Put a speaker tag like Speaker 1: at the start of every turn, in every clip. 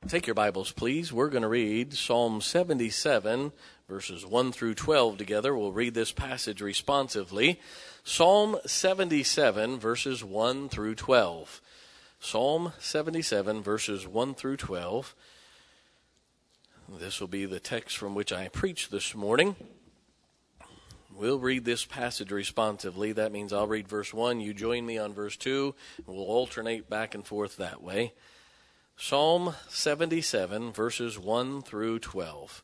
Speaker 1: Take your Bibles, please. We're going to read Psalm 77, verses 1 through 12 together. We'll read this passage responsively. Psalm 77, verses 1 through 12. Psalm 77, verses 1 through 12. This will be the text from which I preach this morning. We'll read this passage responsively. That means I'll read verse 1, you join me on verse 2, and we'll alternate back and forth that way. Psalm 77, verses 1 through 12.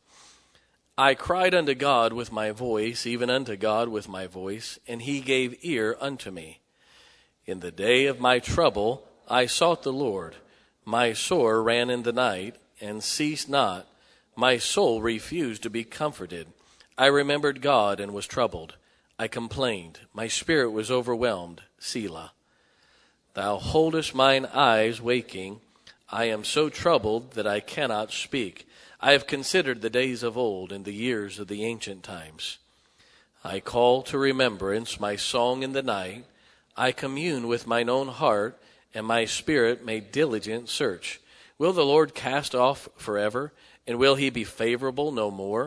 Speaker 1: I cried unto God with my voice, even unto God with my voice, and he gave ear unto me. In the day of my trouble I sought the Lord. My sore ran in the night, and ceased not. My soul refused to be comforted. I remembered God and was troubled. I complained. My spirit was overwhelmed. Selah. Thou holdest mine eyes waking. I am so troubled that I cannot speak. I have considered the days of old and the years of the ancient times. I call to remembrance my song in the night. I commune with mine own heart, and my spirit made diligent search. Will the Lord cast off forever, and will he be favorable no more?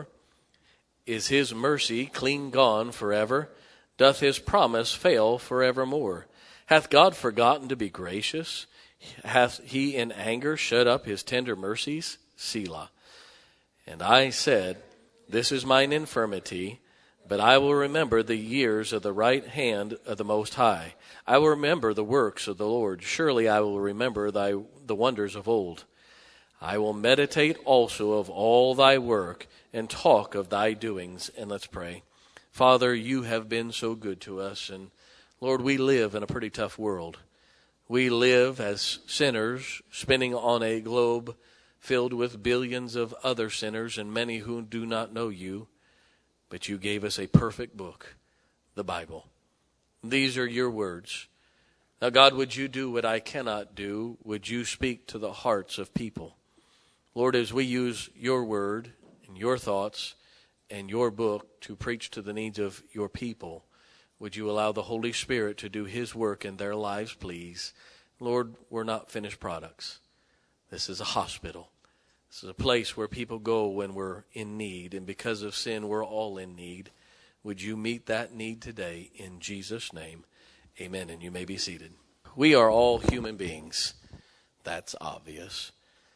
Speaker 1: Is his mercy clean gone forever? Doth his promise fail forevermore? Hath God forgotten to be gracious? Hath he in anger shut up his tender mercies? Selah. And I said, this is mine infirmity, but I will remember the years of the right hand of the Most High. I will remember the works of the Lord. Surely I will remember the wonders of old. I will meditate also of all thy work and talk of thy doings. And let's pray. Father, you have been so good to us. And Lord, we live in a pretty tough world. We live as sinners, spinning on a globe filled with billions of other sinners and many who do not know you. But you gave us a perfect book, the Bible. These are your words. Now, God, would you do what I cannot do? Would you speak to the hearts of people? Lord, as we use your word and your thoughts and your book to preach to the needs of your people, would you allow the Holy Spirit to do his work in their lives, please? Lord, we're not finished products. This is a hospital. This is a place where people go when we're in need. And because of sin, we're all in need. Would you meet that need today in Jesus' name? Amen. And you may be seated. We are all human beings. That's obvious.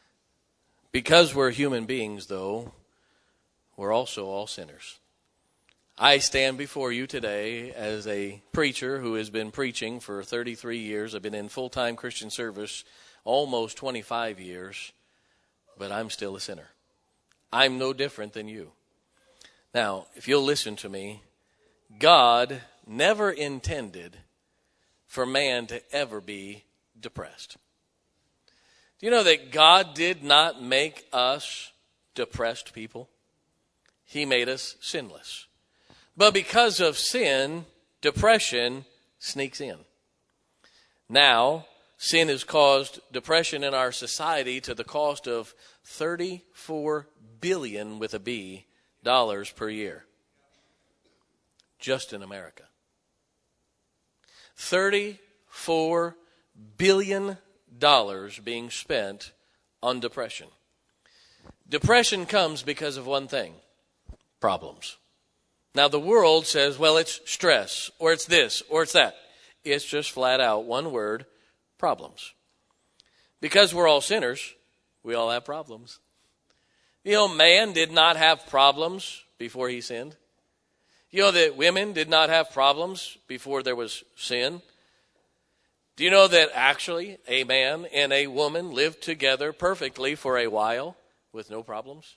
Speaker 1: Because we're human beings, though, we're also all sinners. I stand before you today as a preacher who has been preaching for 33 years. I've been in full-time Christian service almost 25 years, but I'm still a sinner. I'm no different than you. Now, if you'll listen to me, God never intended for man to ever be depressed. Do you know that God did not make us depressed people? He made us sinless. But because of sin, depression sneaks in. Now, sin has caused depression in our society to the cost of $34 billion with a B dollars per year. Just in America. $34 billion being spent on depression. Depression comes because of one thing: problems. Now, the world says, well, it's stress, or it's this, or it's that. It's just flat out one word: problems. Because we're all sinners, we all have problems. You know, man did not have problems before he sinned. You know that women did not have problems before there was sin. Do you know that actually a man and a woman lived together perfectly for a while with no problems?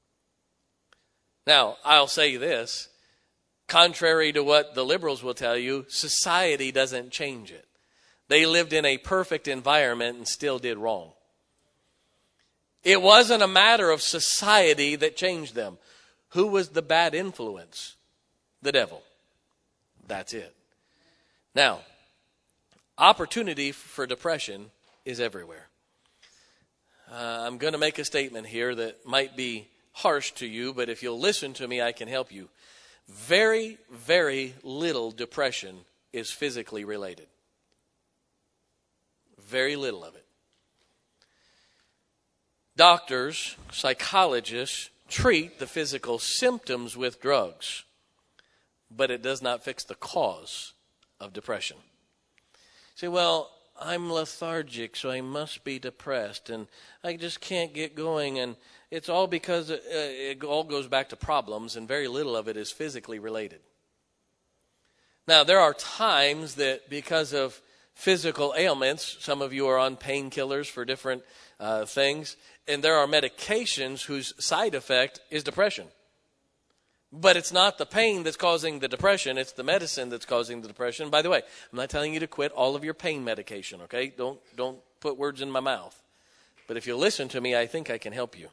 Speaker 1: Now, I'll say this. Contrary to what the liberals will tell you, society doesn't change it. They lived in a perfect environment and still did wrong. It wasn't a matter of society that changed them. Who was the bad influence? The devil. That's it. Now, opportunity for depression is everywhere. I'm going to make a statement here that might be harsh to you, but if you'll listen to me, I can help you. Very, very little depression is physically related. Very little of it. Doctors, psychologists treat the physical symptoms with drugs, but it does not fix the cause of depression. Say, well, I'm lethargic, so I must be depressed, and I just can't get going, and it's all because it all goes back to problems, and very little of it is physically related. Now, there are times that because of physical ailments, some of you are on painkillers for different things, and there are medications whose side effect is depression. But it's not the pain that's causing the depression, it's the medicine that's causing the depression. By the way, I'm not telling you to quit all of your pain medication, okay? Don't put words in my mouth. But if you listen to me, I think I can help you.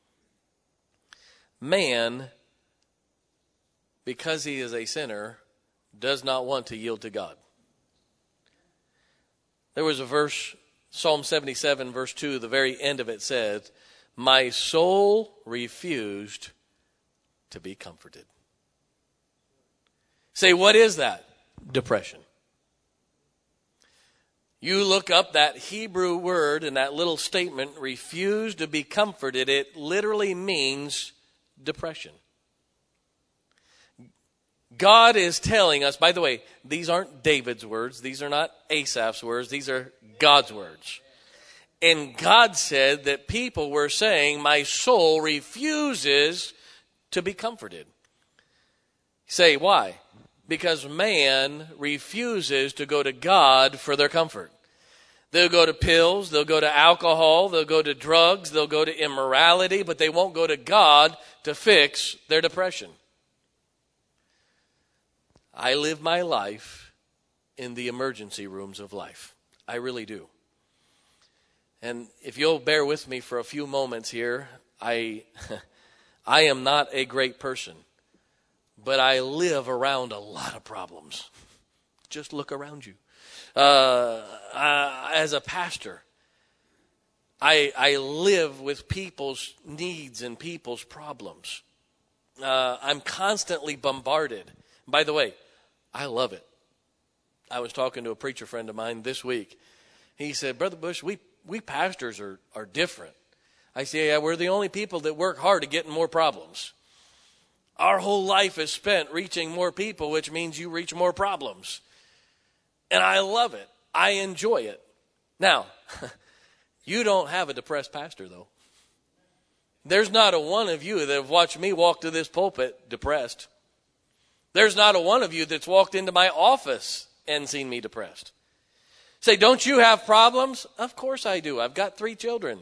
Speaker 1: Man, because he is a sinner, does not want to yield to God. There was a verse, Psalm 77, verse 2, the very end of it says, "My soul refused to be comforted." Say, what is that? Depression. You look up that Hebrew word in that little statement, refuse to be comforted. It literally means depression. God is telling us, by the way, these aren't David's words. These are not Asaph's words. These are God's words. And God said that people were saying, my soul refuses to be comforted. Say, why? Because man refuses to go to God for their comfort. They'll go to pills, they'll go to alcohol, they'll go to drugs, they'll go to immorality, but they won't go to God to fix their depression. I live my life in the emergency rooms of life. I really do. And if you'll bear with me for a few moments here, I am not a great person, but I live around a lot of problems. Just look around you. As a pastor, I live with people's needs and people's problems. I'm constantly bombarded. By the way, I love it. I was talking to a preacher friend of mine this week. He said, Brother Bush, we pastors are different. I say, yeah, we're the only people that work hard to get in more problems. Our whole life is spent reaching more people, which means you reach more problems. And I love it. I enjoy it. Now, you don't have a depressed pastor, though. There's not a one of you that have watched me walk to this pulpit depressed. There's not a one of you that's walked into my office and seen me depressed. Say, don't you have problems? Of course I do. I've got 3 children.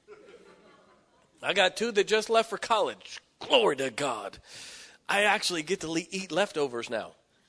Speaker 1: I got 2 that just left for college. Glory to God. I actually get to eat leftovers now.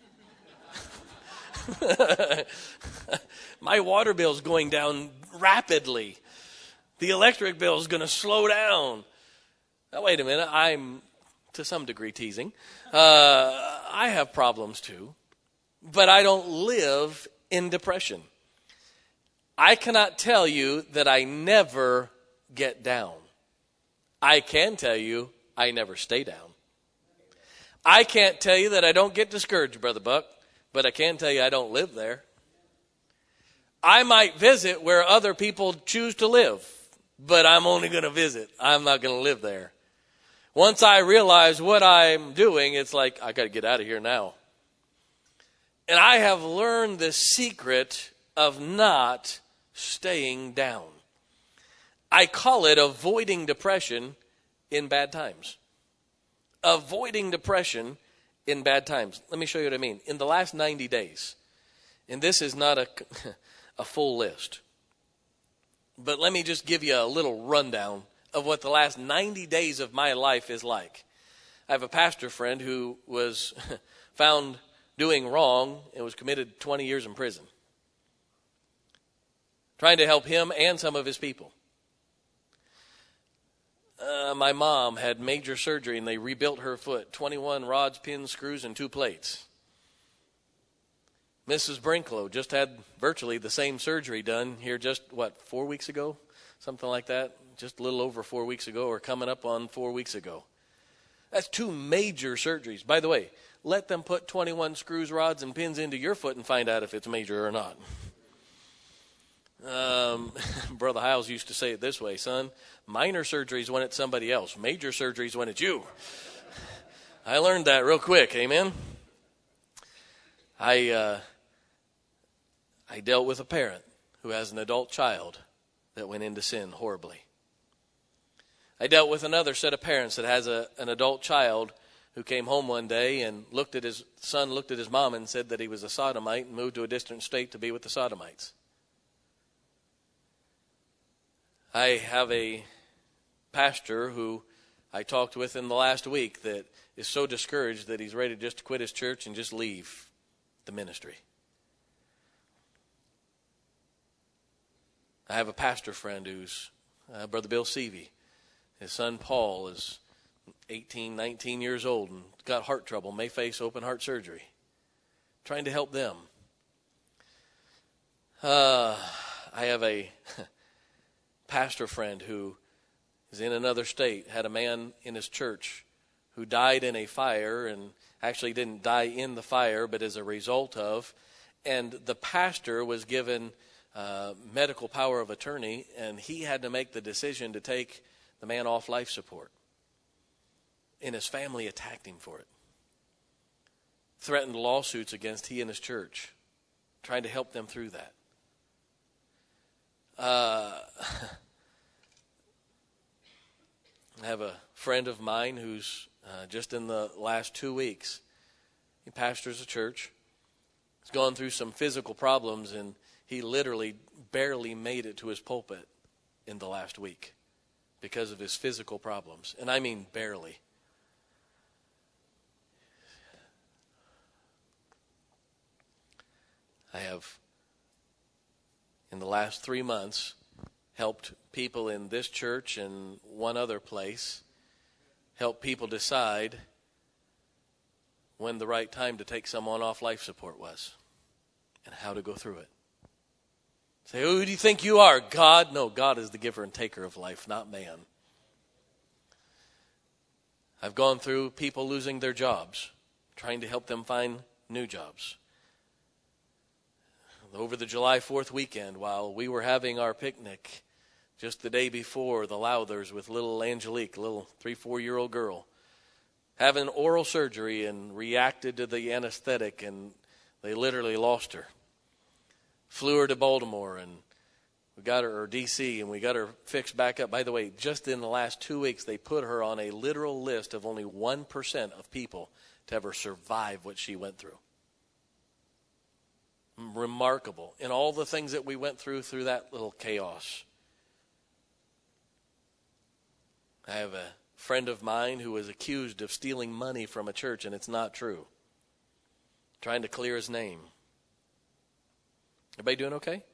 Speaker 1: My water bill's going down rapidly. The electric bill is going to slow down. Now, wait a minute. I'm, to some degree, teasing. I have problems too, but I don't live in depression. I cannot tell you that I never get down. I can tell you I never stay down. I can't tell you that I don't get discouraged, Brother Buck, but I can tell you I don't live there. I might visit where other people choose to live, but I'm only going to visit. I'm not going to live there. Once I realize what I'm doing, it's like, I got to get out of here now. And I have learned the secret of not staying down. I call it avoiding depression in bad times. Avoiding depression in bad times. Let me show you what I mean. In the last 90 days, and this is not a full list, but let me just give you a little rundown of what the last 90 days of my life is like. I have a pastor friend who was found doing wrong and was committed 20 years in prison. Trying to help him and some of his people. My mom had major surgery and they rebuilt her foot. 21 rods, pins, screws, and 2 plates. Mrs. Brinklow just had virtually the same surgery done here just, 4 weeks ago? Something like that. Just a little over 4 weeks ago, or coming up on 4 weeks ago. That's 2 major surgeries. By the way, let them put 21 screws, rods, and pins into your foot and find out if it's major or not. Brother Hiles used to say it this way, son, minor surgery is when it's somebody else. Major surgery is when it's you. I learned that real quick, amen? I dealt with a parent who has an adult child that went into sin horribly. I dealt with another set of parents that has an adult child who came home one day and looked at his mom and said that he was a sodomite and moved to a distant state to be with the sodomites. I have a pastor who I talked with in the last week that is so discouraged that he's ready just to quit his church and just leave the ministry. I have a pastor friend who's Brother Bill Seavey. His son Paul is 18, 19 years old and got heart trouble, may face open heart surgery. Trying to help them. I have a pastor friend who is in another state, had a man in his church who died in a fire, and actually didn't die in the fire, but as a result of, and the pastor was given medical power of attorney, and he had to make the decision to take the man off life support. And his family attacked him for it. Threatened lawsuits against he and his church, trying to help them through that. I have a friend of mine who's just in the last 2 weeks, he pastors a church. He's gone through some physical problems, and he literally barely made it to his pulpit in the last week because of his physical problems. And I mean barely. I have, in the last 3 months, helped people in this church and one other place, help people decide when the right time to take someone off life support was and how to go through it. Say, who do you think you are? God? No, God is the giver and taker of life, not man. I've gone through people losing their jobs, trying to help them find new jobs. Over the July 4th weekend, while we were having our picnic, just the day before, the Lowthers with little Angelique, a little 3-4-year-old girl, having oral surgery and reacted to the anesthetic, and they literally lost her. Flew her to Baltimore, and we got her, or D.C., and we got her fixed back up. By the way, just in the last 2 weeks, they put her on a literal list of only 1% of people to ever survive what she went through. Remarkable. And all the things that we went through that little chaos. I have a friend of mine who was accused of stealing money from a church, and it's not true. Trying to clear his name. Everybody doing okay?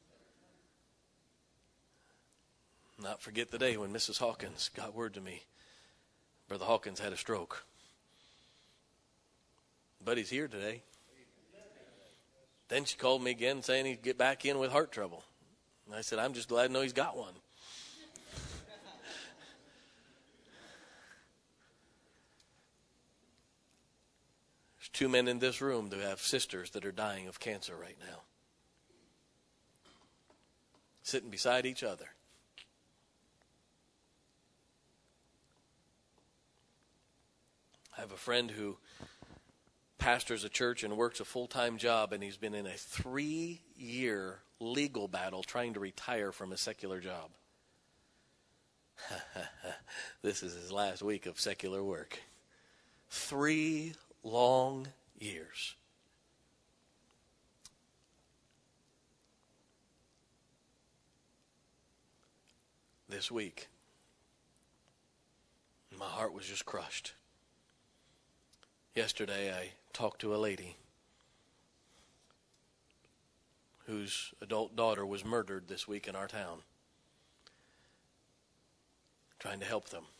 Speaker 1: Not forget the day when Mrs. Hawkins got word to me. Brother Hawkins had a stroke. But he's here today. Then she called me again saying he'd get back in with heart trouble. And I said, I'm just glad to know he's got one. There's 2 men in this room that have sisters that are dying of cancer right now. Sitting beside each other. I have a friend who pastors a church and works a full-time job, and he's been in a 3-year legal battle trying to retire from a secular job. This is his last week of secular work. 3 long years. This week, my heart was just crushed. Yesterday, I talked to a lady whose adult daughter was murdered this week in our town. Trying to help them.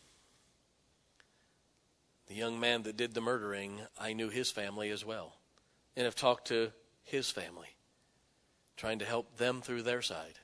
Speaker 1: The young man that did the murdering, I knew his family as well. And have talked to his family. Trying to help them through their side.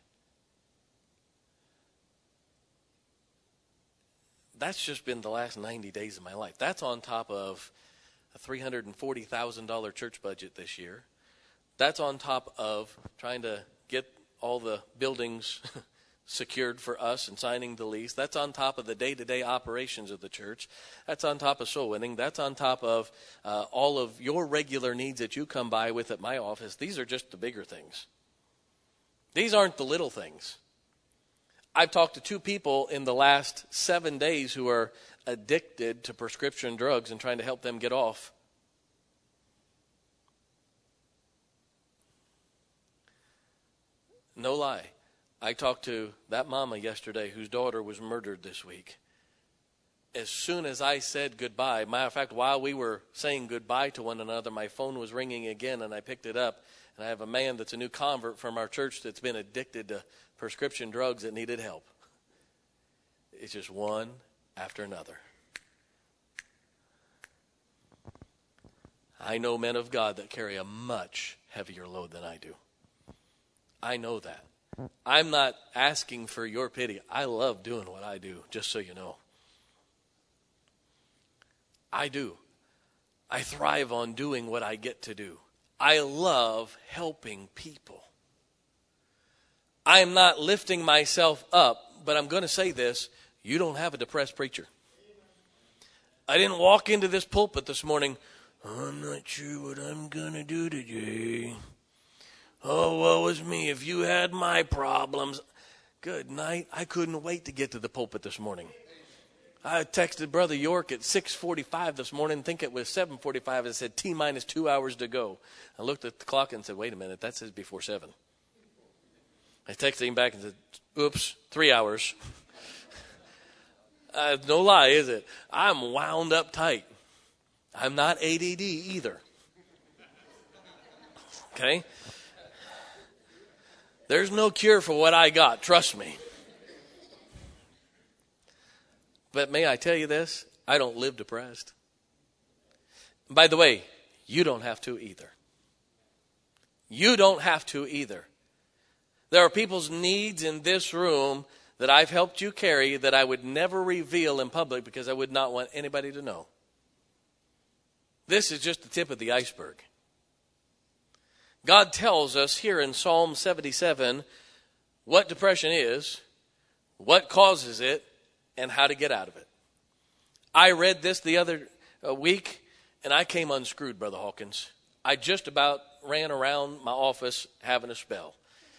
Speaker 1: That's just been the last 90 days of my life. That's on top of a $340,000 church budget this year. That's on top of trying to get all the buildings secured for us and signing the lease. That's on top of the day-to-day operations of the church. That's on top of soul winning. That's on top of all of your regular needs that you come by with at my office. These are just the bigger things. These aren't the little things. I've talked to 2 people in the last 7 days who are addicted to prescription drugs and trying to help them get off. No lie. I talked to that mama yesterday whose daughter was murdered this week. As soon as I said goodbye, matter of fact, while we were saying goodbye to one another, my phone was ringing again, and I picked it up. And I have a man that's a new convert from our church that's been addicted to prescription drugs that needed help. It's just one after another. I know men of God that carry a much heavier load than I do. I know that. I'm not asking for your pity. I love doing what I do, just so you know. I do. I thrive on doing what I get to do. I love helping people. I am not lifting myself up, but I'm going to say this. You don't have a depressed preacher. I didn't walk into this pulpit this morning, I'm not sure what I'm going to do today. Oh, woe is me if you had my problems. Good night. I couldn't wait to get to the pulpit this morning. I texted Brother York at 6:45 this morning. I think it was 7:45. It said T-minus 2 hours to go. I looked at the clock and said, wait a minute, that says before 7. I texted him back and said, oops, 3 hours. No lie, is it? I'm wound up tight. I'm not ADD either. Okay? There's no cure for what I got, trust me. But may I tell you this? I don't live depressed. By the way, you don't have to either. You don't have to either. There are people's needs in this room that I've helped you carry that I would never reveal in public because I would not want anybody to know. This is just the tip of the iceberg. God tells us here in Psalm 77 what depression is, what causes it, and how to get out of it. I read this the other week, and I came unscrewed, Brother Hawkins. I just about ran around my office having a spell.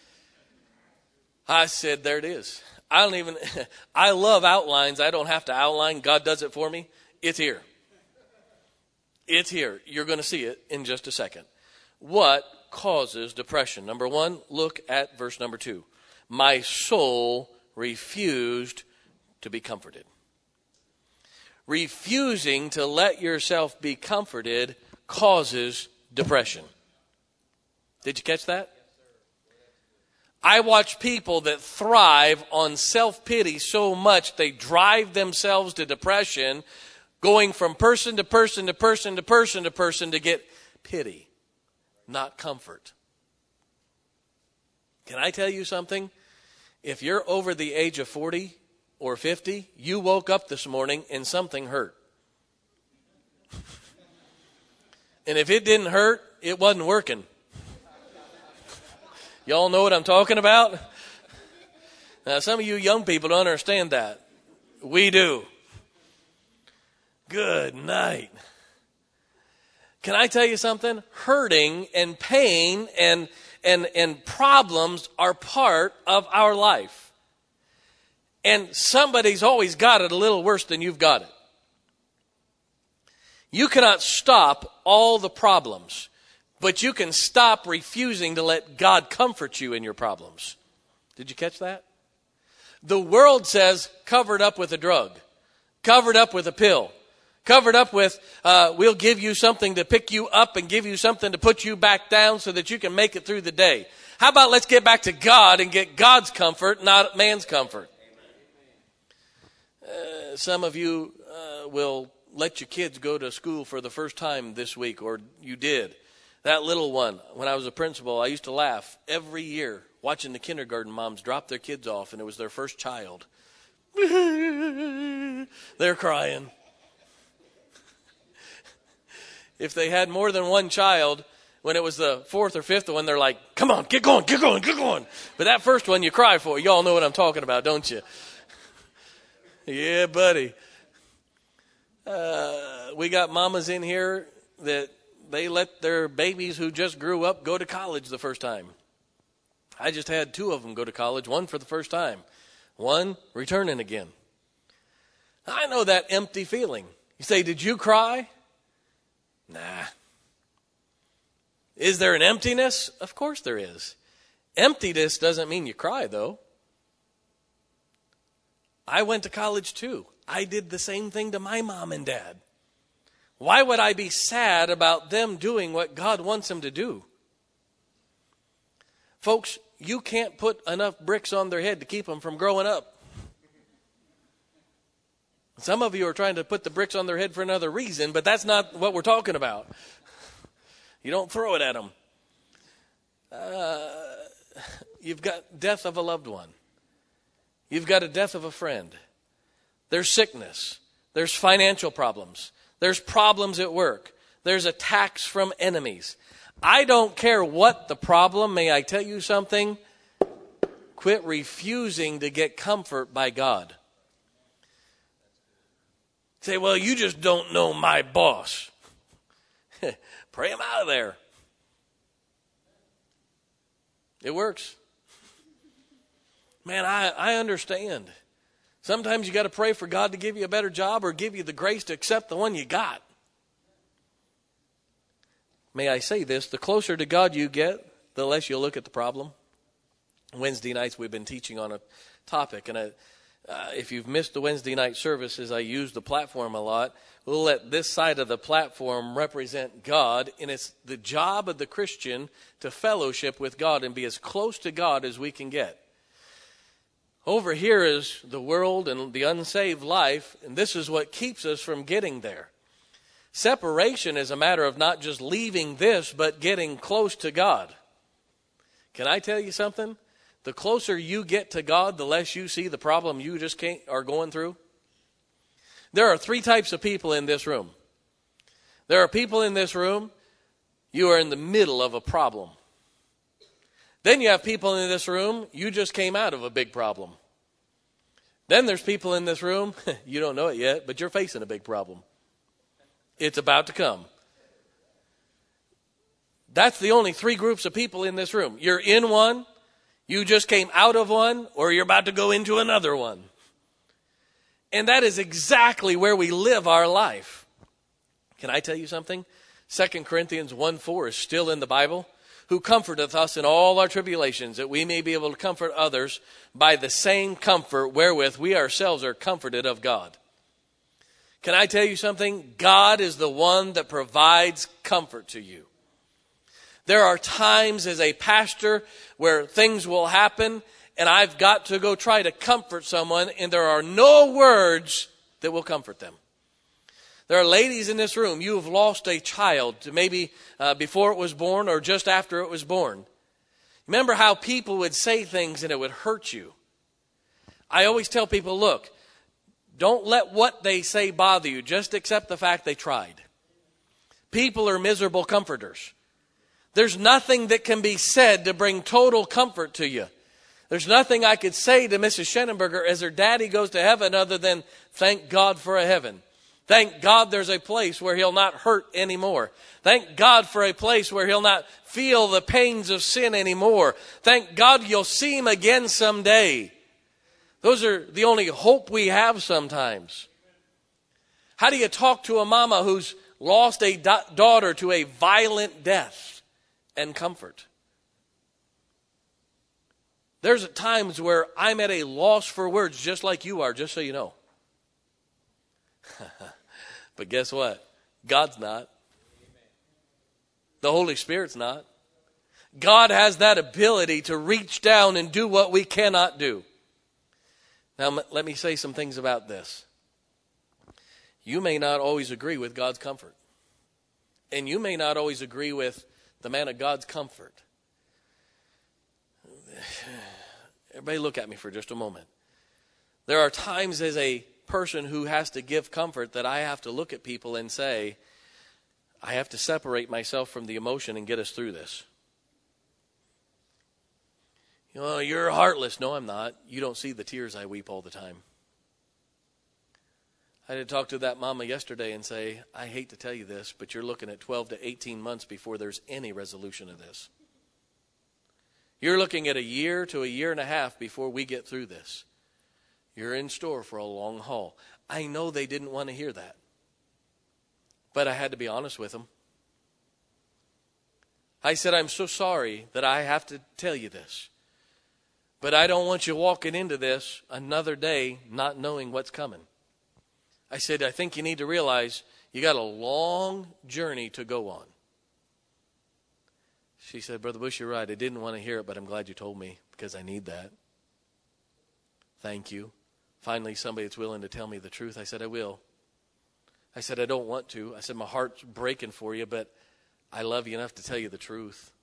Speaker 1: I said, there it is. I love outlines. I don't have to outline. God does it for me. It's here. It's here. You're going to see it in just a second. What causes depression? Number 1, look at verse number 2. My soul refused to be comforted. Refusing to let yourself be comforted causes depression. Did you catch that? I watch people that thrive on self-pity so much they drive themselves to depression, going from person to person to person to person to person to get pity, not comfort. Can I tell you something? If you're over the age of 40 or 50, you woke up this morning and something hurt. And if it didn't hurt, it wasn't working. Y'all know what I'm talking about? Now, some of you young people don't understand that. We do. Good night. Can I tell you something? Hurting and pain and problems are part of our life. And somebody's always got it a little worse than you've got it. You cannot stop all the problems, but you can stop refusing to let God comfort you in your problems. Did you catch that? The world says covered up with a drug, covered up with a pill, covered up with, we'll give you something to pick you up and give you something to put you back down so that you can make it through the day. How about let's get back to God and get God's comfort, not man's comfort? Some of you will let your kids go to school for the first time this week, or you did. That little one, when I was a principal, I used to laugh every year watching the kindergarten moms drop their kids off, and it was their first child. They're crying. If they had more than one child, When it was the fourth or fifth one, they're like, come on, get going, get going, get going. But that first one you cry for. Y'all know what I'm talking about, don't you? Yeah, buddy. We got mamas in here that they let their babies who just grew up go to college the first time. I just had 2 of them go to college, one for the first time, one returning again. I know that empty feeling. You say, did you cry? Nah. Is there an emptiness? Of course there is. Emptiness doesn't mean you cry, though. I went to college too. I did the same thing to my mom and dad. Why would I be sad about them doing what God wants them to do? Folks, you can't put enough bricks on their head to keep them from growing up. Some of you are trying to put the bricks on their head for another reason, but that's not what we're talking about. You don't throw it at them. You've got death of a loved one. You've got a death of a friend. There's sickness. There's financial problems. There's problems at work. There's attacks from enemies. I don't care what the problem. May I tell you something? Quit refusing to get comfort by God. Say, well, you just don't know my boss. Pray him out of there. It works. Man, I understand. Sometimes you got to pray for God to give you a better job or give you the grace to accept the one you got. May I say this? The closer to God you get, the less you'll look at the problem. Wednesday nights we've been teaching on a topic, and if you've missed the Wednesday night services, I use the platform a lot. We'll let this side of the platform represent God, and it's the job of the Christian to fellowship with God and be as close to God as we can get. Over here is the world and the unsaved life, and this is what keeps us from getting there. Separation is a matter of not just leaving this, but getting close to God. Can I tell you something? The closer you get to God, the less you see the problem you just are going through. There are 3 types of people in this room. There are people in this room, you are in the middle of a problem. Then you have people in this room, you just came out of a big problem. Then there's people in this room, you don't know it yet, but you're facing a big problem. It's about to come. That's the only 3 groups of people in this room. You're in one, you just came out of one, or you're about to go into another one. And that is exactly where we live our life. Can I tell you something? 2 Corinthians 1:4 is still in the Bible. Who comforteth us in all our tribulations, that we may be able to comfort others by the same comfort wherewith we ourselves are comforted of God. Can I tell you something? God is the one that provides comfort to you. There are times as a pastor where things will happen and I've got to go try to comfort someone and there are no words that will comfort them. There are ladies in this room, you have lost a child maybe before it was born or just after it was born. Remember how people would say things and it would hurt you. I always tell people, look, don't let what they say bother you. Just accept the fact they tried. People are miserable comforters. There's nothing that can be said to bring total comfort to you. There's nothing I could say to Mrs. Schenenberger as her daddy goes to heaven other than thank God for a heaven. Thank God there's a place where he'll not hurt anymore. Thank God for a place where he'll not feel the pains of sin anymore. Thank God you'll see him again someday. Those are the only hope we have sometimes. How do you talk to a mama who's lost a daughter to a violent death and comfort? There's times where I'm at a loss for words just like you are, just so you know. But guess what? God's not. The Holy Spirit's not. God has that ability to reach down and do what we cannot do. Now, let me say some things about this. You may not always agree with God's comfort. And you may not always agree with the man of God's comfort. Everybody look at me for just a moment. There are times as a person who has to give comfort that I have to look at people and say, I have to separate myself from the emotion and get us through this. You're heartless. No, I'm not. You don't see the tears I weep all the time. I had to talk to that mama yesterday and say, I hate to tell you this, but you're looking at 12 to 18 months before there's any resolution of this. You're looking at a year to a year and a half before we get through this. You're in store for a long haul. I know they didn't want to hear that. But I had to be honest with them. I said, I'm so sorry that I have to tell you this. But I don't want you walking into this another day not knowing what's coming. I said, I think you need to realize you got a long journey to go on. She said, Brother Bush, you're right. I didn't want to hear it, but I'm glad you told me because I need that. Thank you. Finally, somebody that's willing to tell me the truth. I said, I will. I said, I don't want to. I said, my heart's breaking for you, but I love you enough to tell you the truth.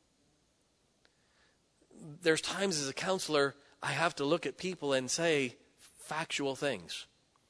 Speaker 1: There's times as a counselor, I have to look at people and say factual things.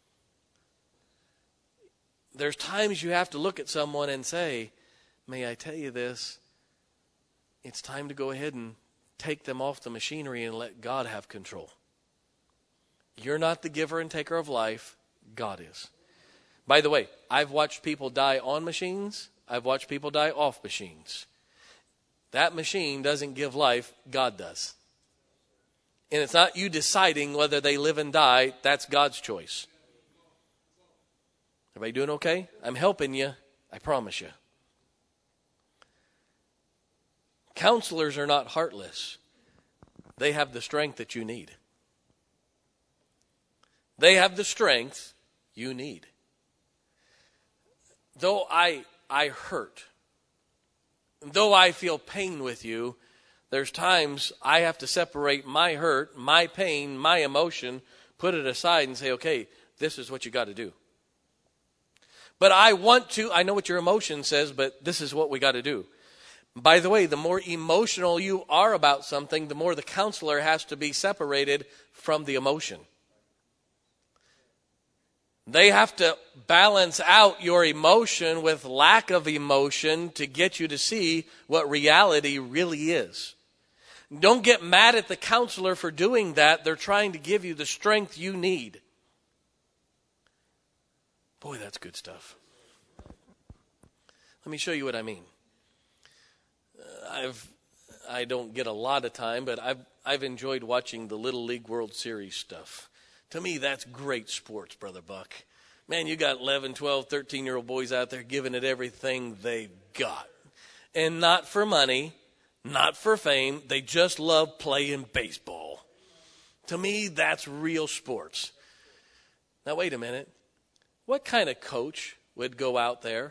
Speaker 1: There's times you have to look at someone and say, may I tell you this? It's time to go ahead and take them off the machinery and let God have control. You're not the giver and taker of life. God is. By the way, I've watched people die on machines. I've watched people die off machines. That machine doesn't give life. God does. And it's not you deciding whether they live and die. That's God's choice. Everybody doing okay? I'm helping you. I promise you. Counselors are not heartless. They have the strength that you need. They have the strength you need. Though I hurt, though I feel pain with you, there's times I have to separate my hurt, my pain, my emotion, put it aside and say, okay, this is what you got to do. But I know what your emotion says, but this is what we got to do. By the way, the more emotional you are about something, the more the counselor has to be separated from the emotion. They have to balance out your emotion with lack of emotion to get you to see what reality really is. Don't get mad at the counselor for doing that. They're trying to give you the strength you need. Boy, that's good stuff. Let me show you what I mean. I don't get a lot of time, but I've enjoyed watching the Little League World Series stuff. To me, that's great sports, Brother Buck. Man, you got 11, 12, 13-year-old boys out there giving it everything they've got. And not for money, not for fame. They just love playing baseball. To me, that's real sports. Now, wait a minute. What kind of coach would go out there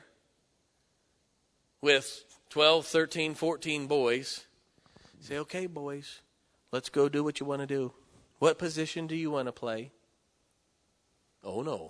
Speaker 1: with 12, 13, 14 boys, say, okay, boys, let's go do what you want to do. What position do you want to play? Oh, no.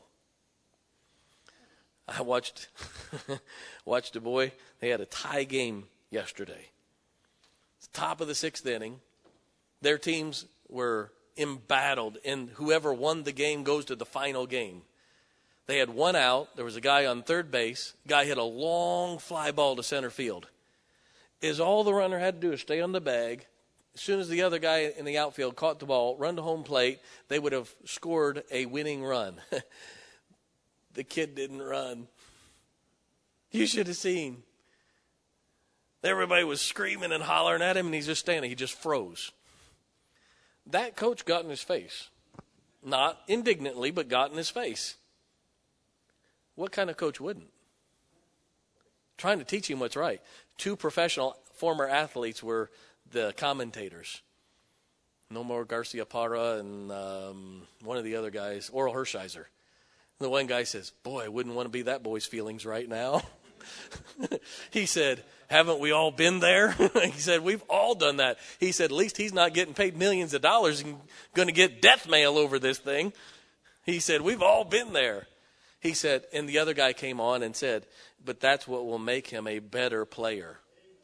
Speaker 1: I watched a boy. They had a tie game yesterday. It's top of the 6th inning. Their teams were embattled, and whoever won the game goes to the final game. They had one out. There was a guy on third base. Guy hit a long fly ball to center field. All the runner had to do is stay on the bag. As soon as the other guy in the outfield caught the ball, run to home plate, they would have scored a winning run. The kid didn't run. You should have seen. Everybody was screaming and hollering at him, and he's just standing. He just froze. That coach got in his face. Not indignantly, but got in his face. What kind of coach wouldn't? Trying to teach him what's right. 2 professional former athletes were the commentators. Nomar Garcia-Parra and one of the other guys, Oral Hershiser. The one guy says, boy, I wouldn't want to be that boy's feelings right now. He said, haven't we all been there? He said, we've all done that. He said, at least he's not getting paid millions of dollars and going to get death mail over this thing. He said, we've all been there. He said, and the other guy came on and said, but that's what will make him a better player.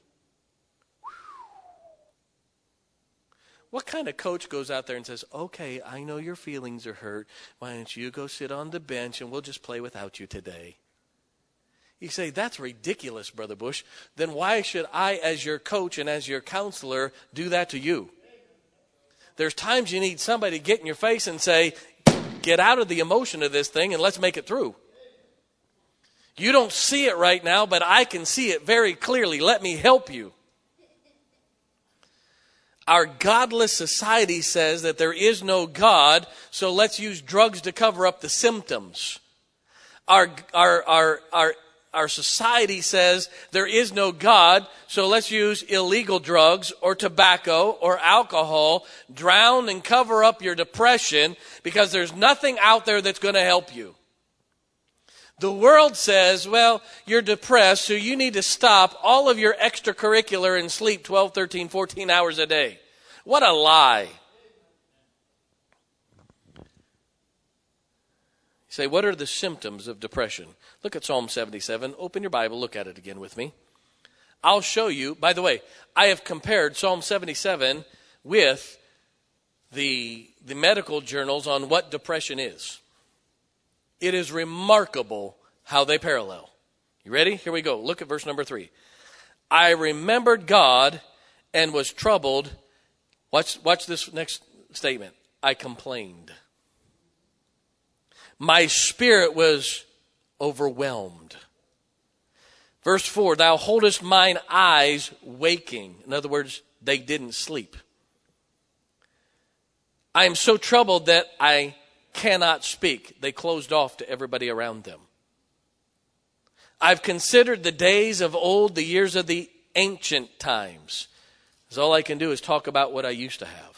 Speaker 1: What kind of coach goes out there and says, okay, I know your feelings are hurt. Why don't you go sit on the bench and we'll just play without you today? You say, that's ridiculous, Brother Bush. Then why should I, as your coach and as your counselor, do that to you? There's times you need somebody to get in your face and say, get out of the emotion of this thing and let's make it through. You don't see it right now, but I can see it very clearly. Let me help you. Our godless society says that there is no God, so let's use drugs to cover up the symptoms. Our society says there is no God, so let's use illegal drugs or tobacco or alcohol, drown and cover up your depression because there's nothing out there that's going to help you. The world says, well, you're depressed, so you need to stop all of your extracurricular and sleep 12, 13, 14 hours a day. What a lie. You say, what are the symptoms of depression? Look at Psalm 77. Open your Bible. Look at it again with me. I'll show you. By the way, I have compared Psalm 77 with the medical journals on what depression is. It is remarkable how they parallel. You ready? Here we go. Look at verse number 3. I remembered God and was troubled. Watch this next statement. I complained. My spirit was overwhelmed. Verse 4, thou holdest mine eyes waking. In other words, they didn't sleep. I am so troubled that I cannot speak. They closed off to everybody around them. I've considered the days of old, the years of the ancient times. Because all I can do is talk about what I used to have.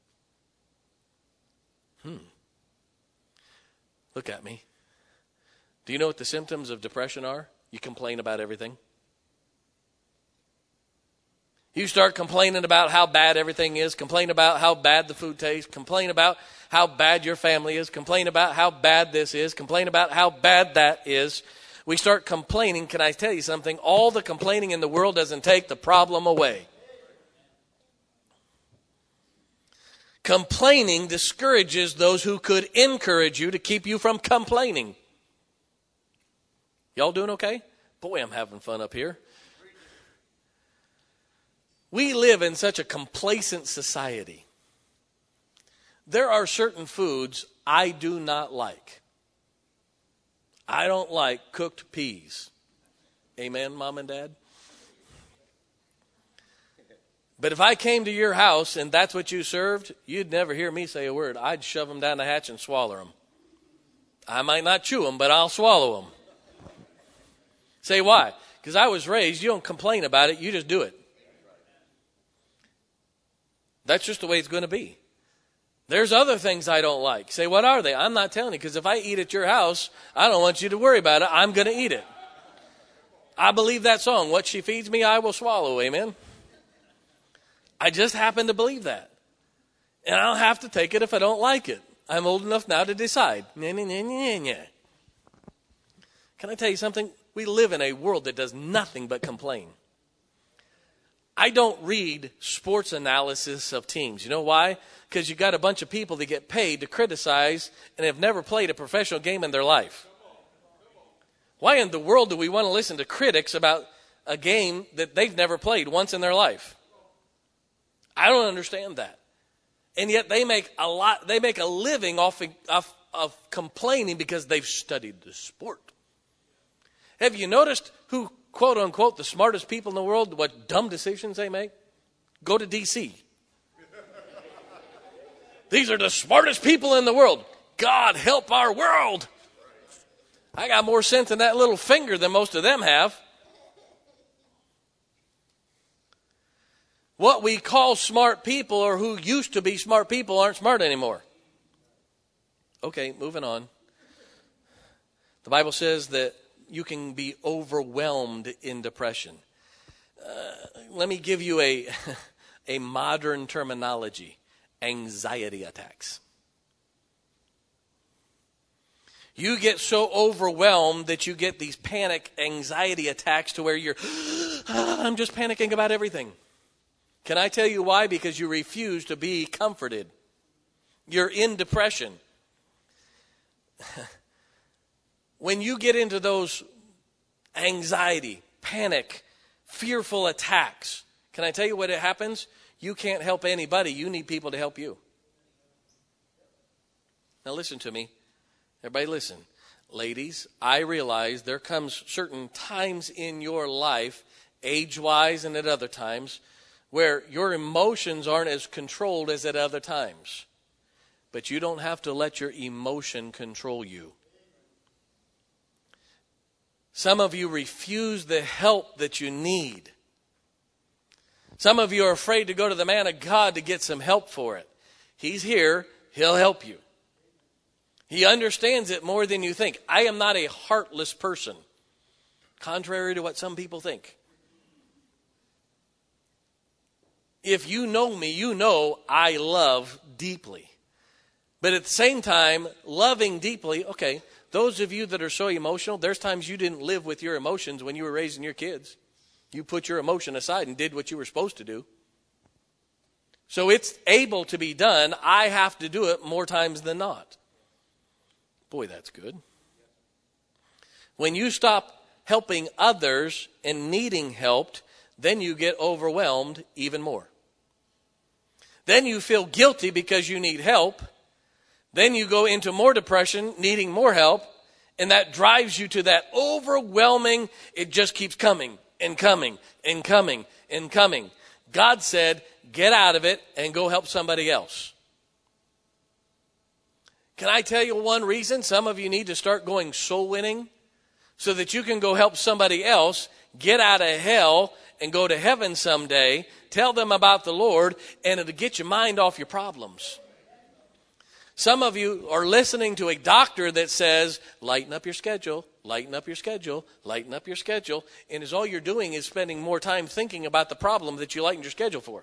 Speaker 1: Look at me. Do you know what the symptoms of depression are? You complain about everything. You start complaining about how bad everything is, complain about how bad the food tastes, complain about how bad your family is, complain about how bad this is, complain about how bad that is. We start complaining. Can I tell you something? All the complaining in the world doesn't take the problem away. Complaining discourages those who could encourage you to keep you from complaining. Y'all doing okay? Boy, I'm having fun up here. We live in such a complacent society. There are certain foods I do not like. I don't like cooked peas. Amen, Mom and Dad? But if I came to your house and that's what you served, you'd never hear me say a word. I'd shove them down the hatch and swallow them. I might not chew them, but I'll swallow them. Say why? Because I was raised, you don't complain about it, you just do it. That's just the way it's going to be. There's other things I don't like. Say, what are they? I'm not telling you, because if I eat at your house, I don't want you to worry about it. I'm going to eat it. I believe that song, what she feeds me, I will swallow. Amen? I just happen to believe that. And I'll have to take it if I don't like it. I'm old enough now to decide. Can I tell you something? We live in a world that does nothing but complain. I don't read sports analysis of teams. You know why? Because you got a bunch of people that get paid to criticize and have never played a professional game in their life. Why in the world do we want to listen to critics about a game that they've never played once in their life? I don't understand that. And yet they make a living off of complaining because they've studied the sport. Have you noticed who, quote unquote, the smartest people in the world, what dumb decisions they make? Go to D.C. These are the smartest people in the world. God help our world. I got more sense in that little finger than most of them have. What we call smart people, or who used to be smart people, aren't smart anymore. Okay, moving on. The Bible says that you can be overwhelmed in depression. Let me give you a modern terminology. Anxiety attacks. You get so overwhelmed that you get these panic anxiety attacks to where you're, I'm just panicking about everything. Can I tell you why? Because you refuse to be comforted. You're in depression. When you get into those anxiety, panic, fearful attacks. Can I tell you what happens? You can't help anybody. You need people to help you. Now listen to me. Everybody listen. Ladies, I realize there comes certain times in your life, age-wise and at other times, where your emotions aren't as controlled as at other times. But you don't have to let your emotion control you. Some of you refuse the help that you need. Some of you are afraid to go to the man of God to get some help for it. He's here. He'll help you. He understands it more than you think. I am not a heartless person, contrary to what some people think. If you know me, you know I love deeply. But at the same time, loving deeply, okay, those of you that are so emotional, there's times you didn't live with your emotions when you were raising your kids. You put your emotion aside and did what you were supposed to do. So it's able to be done. I have to do it more times than not. Boy, that's good. When you stop helping others and needing helped, then you get overwhelmed even more. Then you feel guilty because you need help. Then you go into more depression, needing more help, and that drives you to that overwhelming, it just keeps coming and coming and coming and coming. God said, get out of it and go help somebody else. Can I tell you one reason some of you need to start going soul winning? So that you can go help somebody else get out of hell and go to heaven someday, tell them about the Lord, and it'll get your mind off your problems. Some of you are listening to a doctor that says, lighten up your schedule, lighten up your schedule, lighten up your schedule, and all you're doing is spending more time thinking about the problem that you lightened your schedule for.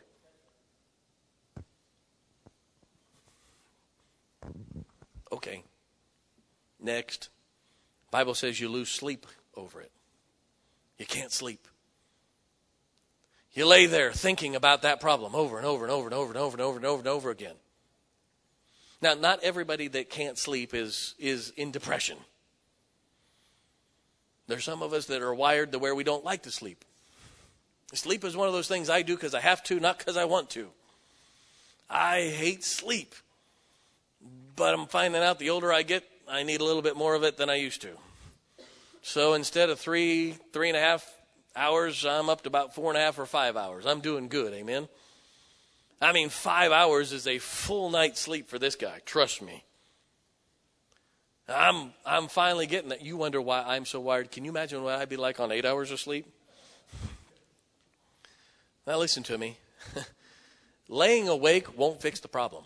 Speaker 1: Okay. Next. Bible says you lose sleep over it. You can't sleep. You lay there thinking about that problem over and over and over and over and over and over and over and over again. Now, not everybody that can't sleep is in depression. There's some of us that are wired to where we don't like to sleep. Sleep is one of those things I do because I have to, not because I want to. I hate sleep. But I'm finding out the older I get, I need a little bit more of it than I used to. So instead of 3.5 hours, I'm up to about 4.5 or 5 hours. I'm doing good, amen? I mean, 5 hours is a full night's sleep for this guy. Trust me. I'm finally getting that. You wonder why I'm so wired. Can you imagine what I'd be like on 8 hours of sleep? Now listen to me. Laying awake won't fix the problem.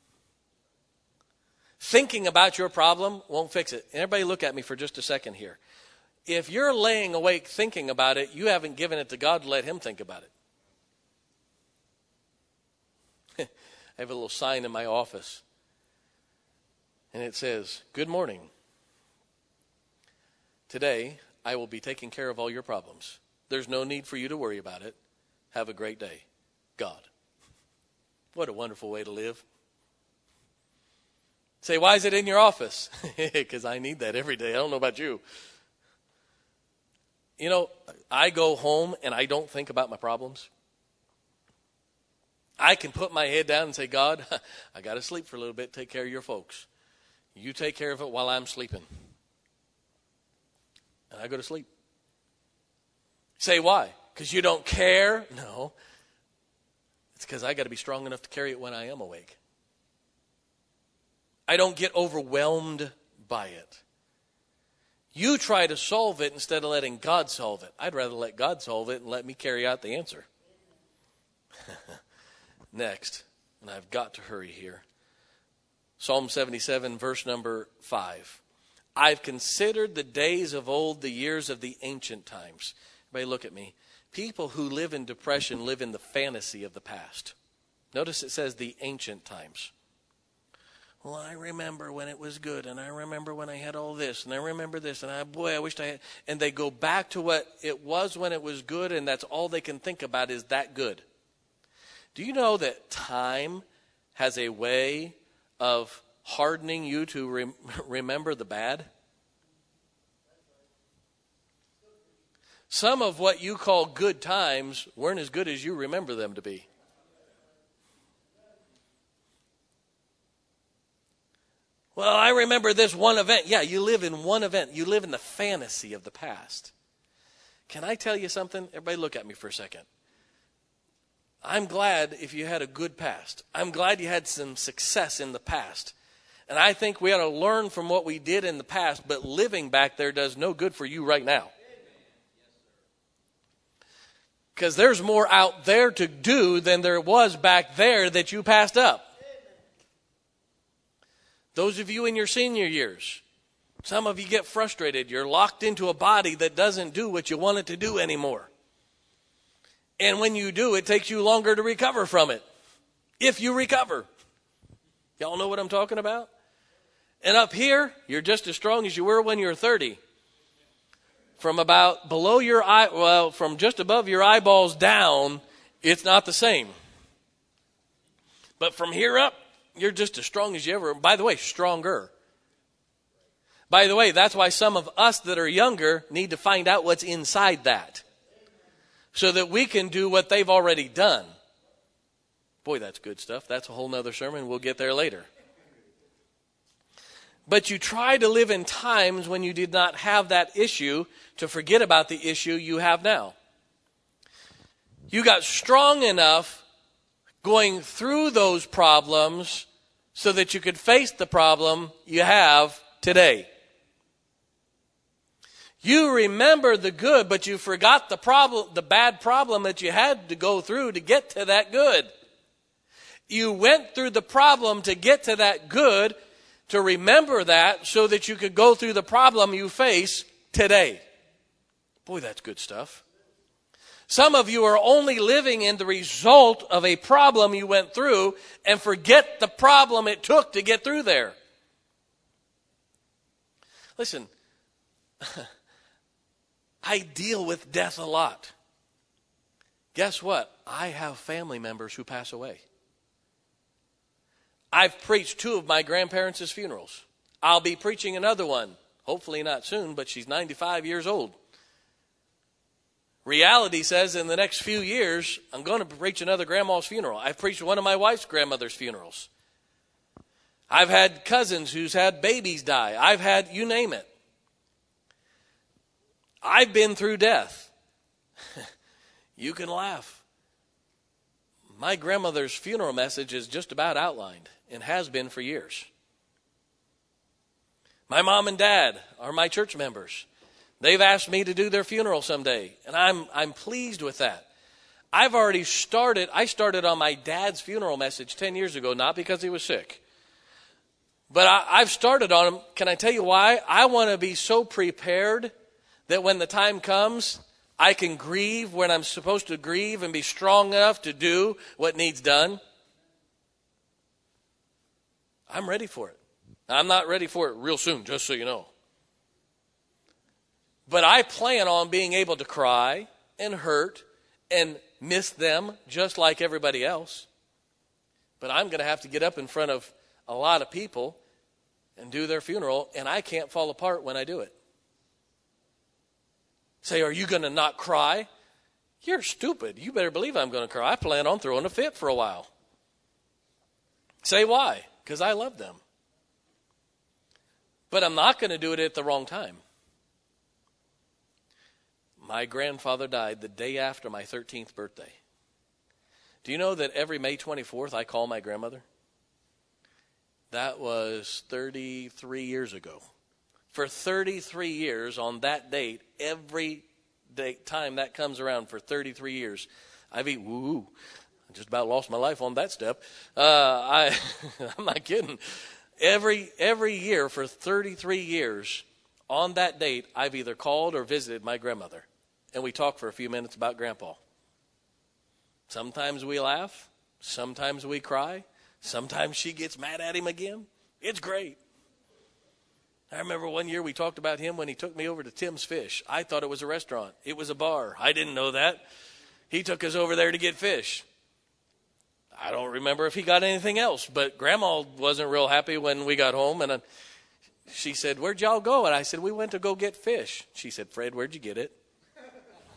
Speaker 1: Thinking about your problem won't fix it. Everybody look at me for just a second here. If you're laying awake thinking about it, you haven't given it to God to let him think about it. I have a little sign in my office. And it says, good morning. Today, I will be taking care of all your problems. There's no need for you to worry about it. Have a great day. God. What a wonderful way to live. Say, why is it in your office? Because I need that every day. I don't know about you. You know, I go home and I don't think about my problems. I can put my head down and say, God, I got to sleep for a little bit, take care of your folks. You take care of it while I'm sleeping. And I go to sleep. Say, why? Because you don't care? No. It's because I got to be strong enough to carry it when I am awake. I don't get overwhelmed by it. You try to solve it instead of letting God solve it. I'd rather let God solve it and let me carry out the answer. Next, and I've got to hurry here. Psalm 77, verse number 5. I've considered the days of old, the years of the ancient times. Everybody look at me. People who live in depression live in the fantasy of the past. Notice it says the ancient times. Well, I remember when it was good, and I remember when I had all this, and I remember this, and I wished I had. And they go back to what it was when it was good, and that's all they can think about is that good. Do you know that time has a way of hardening you to remember the bad? Some of what you call good times weren't as good as you remember them to be. Well, I remember this one event. Yeah, you live in one event. You live in the fantasy of the past. Can I tell you something? Everybody look at me for a second. I'm glad if you had a good past. I'm glad you had some success in the past. And I think we ought to learn from what we did in the past, but living back there does no good for you right now. Because there's more out there to do than there was back there that you passed up. Those of you in your senior years, some of you get frustrated. You're locked into a body that doesn't do what you want it to do anymore. And when you do, it takes you longer to recover from it. If you recover. Y'all know what I'm talking about? And up here, you're just as strong as you were when you were 30. From about below your eye, well, from just above your eyeballs down, it's not the same. But from here up, you're just as strong as you ever. By the way, stronger. By the way, that's why some of us that are younger need to find out what's inside that, so that we can do what they've already done. Boy, that's good stuff. That's a whole nother sermon. We'll get there later. But you try to live in times when you did not have that issue to forget about the issue you have now. You got strong enough going through those problems so that you could face the problem you have today. You remember the good, but you forgot the bad problem that you had to go through to get to that good. You went through the problem to get to that good, to remember that so that you could go through the problem you face today. Boy, that's good stuff. Some of you are only living in the result of a problem you went through and forget the problem it took to get through there. Listen, I deal with death a lot. Guess what? I have family members who pass away. I've preached 2 of my grandparents' funerals. I'll be preaching another one, hopefully not soon, but she's 95 years old. Reality says in the next few years, I'm going to preach another grandma's funeral. I've preached one of my wife's grandmother's funerals. I've had cousins who's had babies die. I've had, you name it. I've been through death. You can laugh. My grandmother's funeral message is just about outlined and has been for years. My mom and dad are my church members. They've asked me to do their funeral someday, and I'm pleased with that. I've already started. I started on my dad's funeral message 10 years ago, not because he was sick. But I've started on him. Can I tell you why? I want to be so prepared that when the time comes, I can grieve when I'm supposed to grieve and be strong enough to do what needs done. I'm ready for it. I'm not ready for it real soon, just so you know. But I plan on being able to cry and hurt and miss them just like everybody else. But I'm going to have to get up in front of a lot of people and do their funeral, and I can't fall apart when I do it. Say, are you going to not cry? You're stupid. You better believe I'm going to cry. I plan on throwing a fit for a while. Say, why? Because I love them. But I'm not going to do it at the wrong time. My grandfather died the day after my 13th birthday. Do you know that every May 24th I call my grandmother? That was 33 years ago. For 33 years on that date, every time that comes around for 33 years, I've I just about lost my life on that step. I'm not kidding. Every year for 33 years, on that date, I've either called or visited my grandmother. And we talk for a few minutes about Grandpa. Sometimes we laugh. Sometimes we cry. Sometimes she gets mad at him again. It's great. I remember one year we talked about him when he took me over to Tim's Fish. I thought it was a restaurant. It was a bar. I didn't know that. He took us over there to get fish. I don't remember if he got anything else, but Grandma wasn't real happy when we got home. And she said, "Where'd y'all go?" And I said, "We went to go get fish." She said, "Fred, where'd you get it?"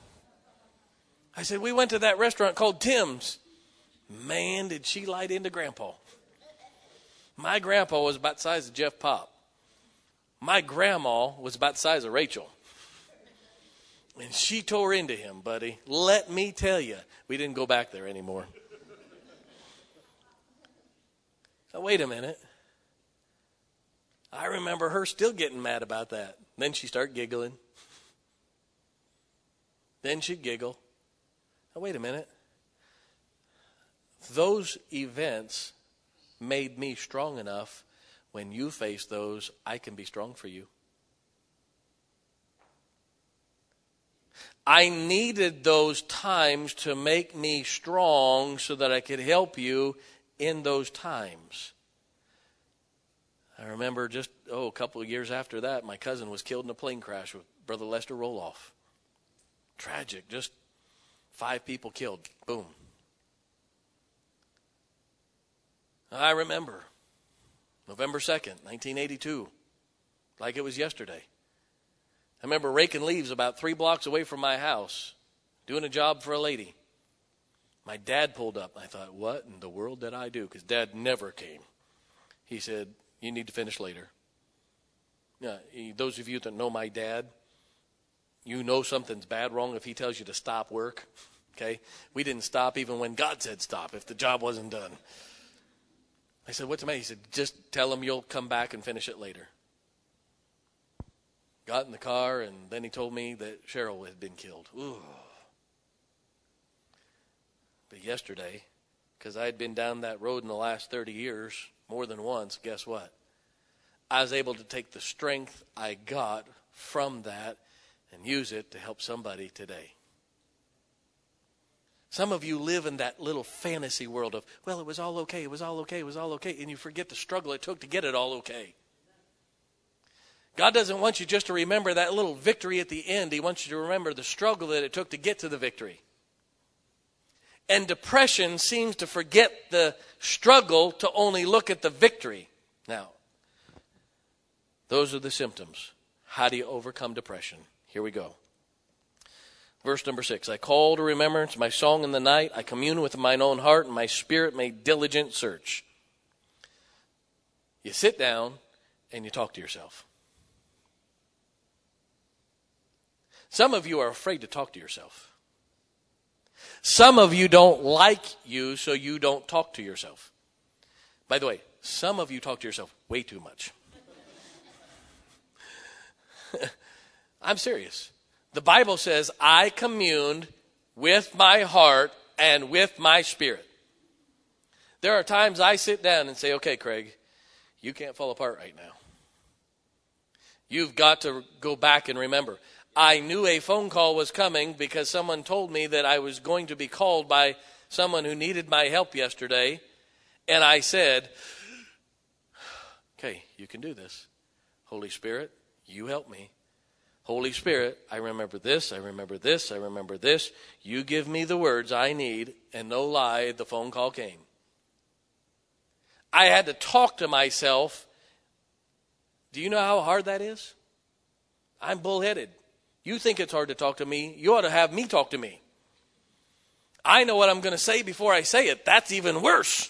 Speaker 1: I said, we went to that restaurant called Tim's. Man, did she light into Grandpa. My grandpa was about the size of Jeff Pop. My grandma was about the size of Rachel. And she tore into him, buddy. Let me tell you, we didn't go back there anymore. Now, wait a minute. I remember her still getting mad about that. Then she started giggling. Then she'd giggle. Now, wait a minute. Those events made me strong enough. When you face those, I can be strong for you. I needed those times to make me strong so that I could help you in those times. I remember just, a couple of years after that, my cousin was killed in a plane crash with Brother Lester Roloff. Tragic, just 5 people killed. Boom. I remember November 2nd, 1982, like it was yesterday. I remember raking leaves about 3 blocks away from my house, doing a job for a lady. My dad pulled up. I thought, what in the world did I do? Because Dad never came. He said, you need to finish later. Now, those of you that know my dad, you know something's bad wrong if he tells you to stop work. Okay? We didn't stop even when God said stop if the job wasn't done. I said, what's the matter? He said, just tell him you'll come back and finish it later. Got in the car, and then he told me that Cheryl had been killed. Ooh. But yesterday, because I had been down that road in the last 30 years, more than once, guess what? I was able to take the strength I got from that and use it to help somebody today. Some of you live in that little fantasy world of, well, it was all okay, it was all okay, it was all okay, and you forget the struggle it took to get it all okay. God doesn't want you just to remember that little victory at the end. He wants you to remember the struggle that it took to get to the victory. And depression seems to forget the struggle to only look at the victory. Now, those are the symptoms. How do you overcome depression? Here we go. Verse number 6, I call to remembrance my song in the night. I commune with mine own heart, and my spirit made diligent search. You sit down and you talk to yourself. Some of you are afraid to talk to yourself. Some of you don't like you, so you don't talk to yourself. By the way, some of you talk to yourself way too much. I'm serious. The Bible says, I communed with my heart and with my spirit. There are times I sit down and say, okay, Craig, you can't fall apart right now. You've got to go back and remember. I knew a phone call was coming because someone told me that I was going to be called by someone who needed my help yesterday. And I said, okay, you can do this. Holy Spirit, you help me. Holy Spirit, I remember this, I remember this, I remember this. You give me the words I need, and no lie, the phone call came. I had to talk to myself. Do you know how hard that is? I'm bullheaded. You think it's hard to talk to me. You ought to have me talk to me. I know what I'm going to say before I say it. That's even worse.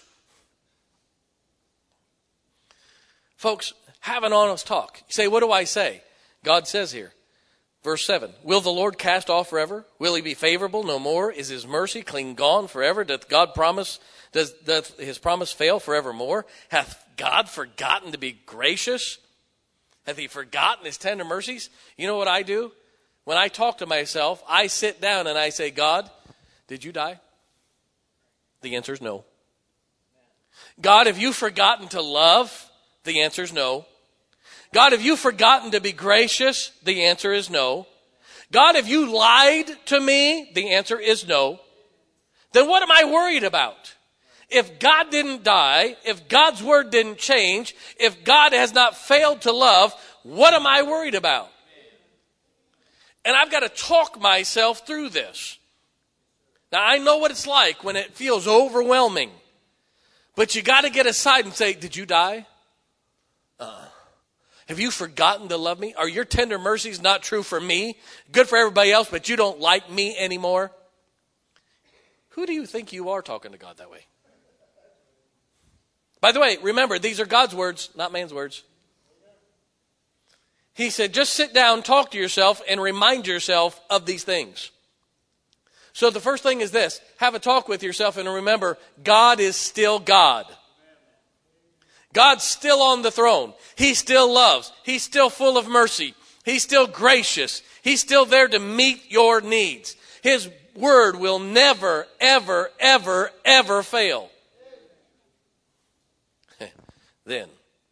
Speaker 1: Folks, have an honest talk. You say, what do I say? God says here, verse 7, will the Lord cast off forever? Will he be favorable no more? Is his mercy clean gone forever? Doth his promise fail forevermore? Hath God forgotten to be gracious? Hath he forgotten his tender mercies? You know what I do? When I talk to myself, I sit down and I say, God, did you die? The answer is no. God, have you forgotten to love? The answer is no. God, have you forgotten to be gracious? The answer is no. God, have you lied to me? The answer is no. Then what am I worried about? If God didn't die, if God's word didn't change, if God has not failed to love, what am I worried about? And I've got to talk myself through this. Now, I know what it's like when it feels overwhelming. But you got to get aside and say, did you die? Have you forgotten to love me? Are your tender mercies not true for me? Good for everybody else, but you don't like me anymore? Who do you think you are talking to God that way? By the way, remember, these are God's words, not man's words. He said, just sit down, talk to yourself, and remind yourself of these things. So the first thing is this. Have a talk with yourself and remember, God is still God. God's still on the throne. He still loves. He's still full of mercy. He's still gracious. He's still there to meet your needs. His word will never, ever, ever, ever fail. Then,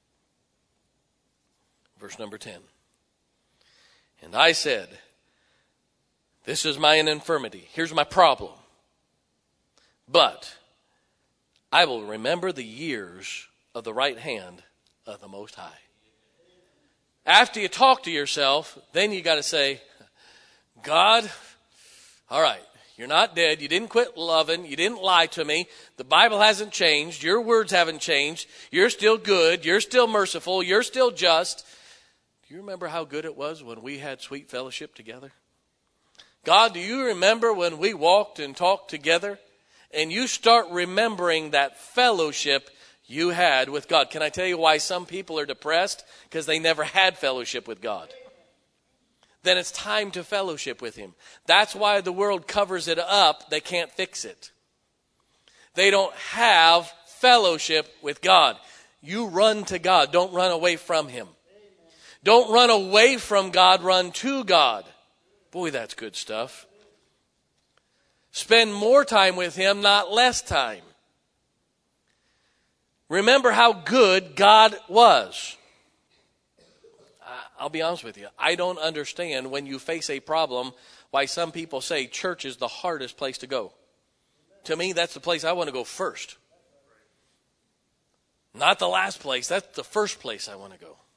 Speaker 1: verse number 10. And I said, this is mine infirmity. Here's my problem. But I will remember the years of the right hand of the Most High. After you talk to yourself, then you got to say, God, all right, you're not dead. You didn't quit loving. You didn't lie to me. The Bible hasn't changed. Your words haven't changed. You're still good. You're still merciful. You're still just. Do you remember how good it was when we had sweet fellowship together? God, do you remember when we walked and talked together? And you start remembering that fellowship you had with God. Can I tell you why some people are depressed? Because they never had fellowship with God. Then it's time to fellowship with Him. That's why the world covers it up. They can't fix it. They don't have fellowship with God. You run to God. Don't run away from Him. Don't run away from God. Run to God. Boy, that's good stuff. Spend more time with Him, not less time. Remember how good God was. I'll be honest with you. I don't understand when you face a problem why some people say church is the hardest place to go. To me, that's the place I want to go first. Not the last place. That's the first place I want to go.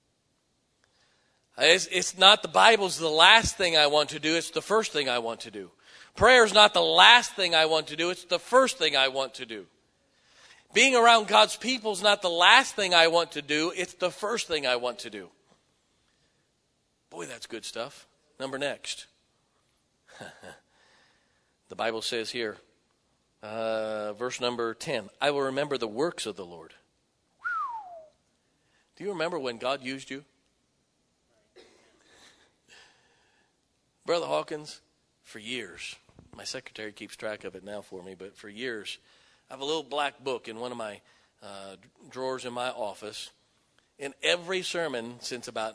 Speaker 1: It's not the Bible's the last thing I want to do. It's the first thing I want to do. Prayer's not the last thing I want to do. It's the first thing I want to do. Being around God's people is not the last thing I want to do. It's the first thing I want to do. Boy, that's good stuff. Number next. The Bible says here, verse number 10, I will remember the works of the Lord. Do you remember when God used you? Brother Hawkins, for years, my secretary keeps track of it now for me, but for years, I have a little black book in one of my drawers in my office. In every sermon since about